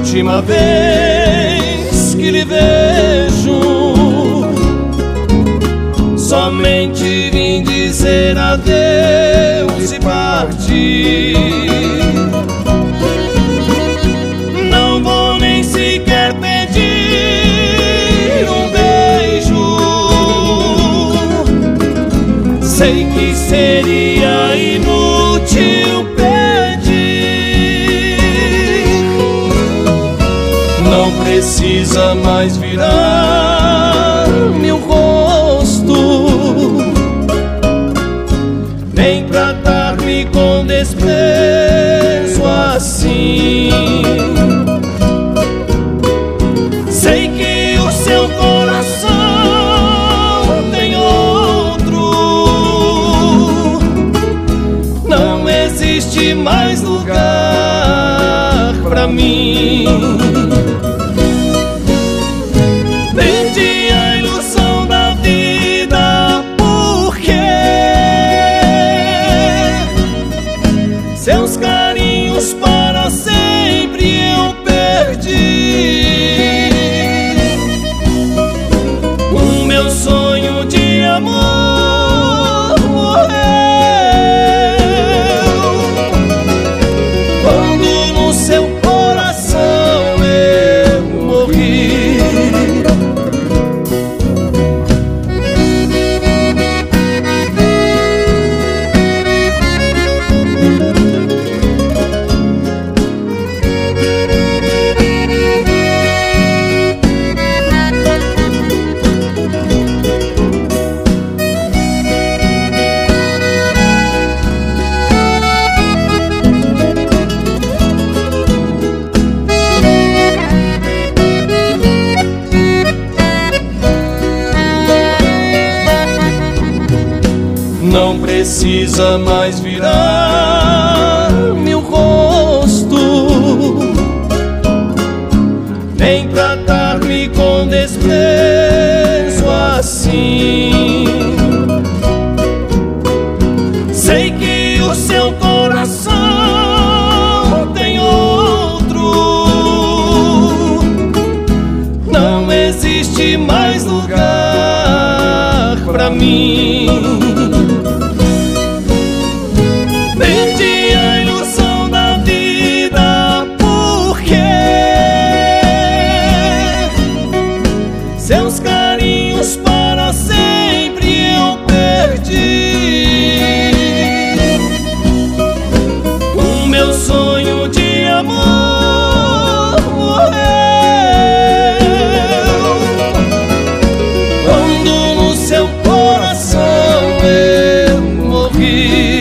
última vez que lhe vejo, somente vim dizer adeus e partir. Não vou nem sequer pedir um beijo, sei que seria inútil pedir. Não precisa mais virar meu rosto, nem tratar-me com desprezo assim. Sei que o seu coração tem outro, não existe mais lugar pra mim. Perdi a ilusão da vida porque seus carinhos para sempre eu perdi. O meu sonho de amor morreu quando no seu coração eu morri. Não precisa mais virar meu rosto, nem tratar-me com desprezo assim. Sei que o seu coração tem outro, não existe mais lugar pra mim. Perdi a ilusão da vida porque seus carinhos para sempre eu perdi. O meu sonho de amor morreu quando no seu coração eu morri.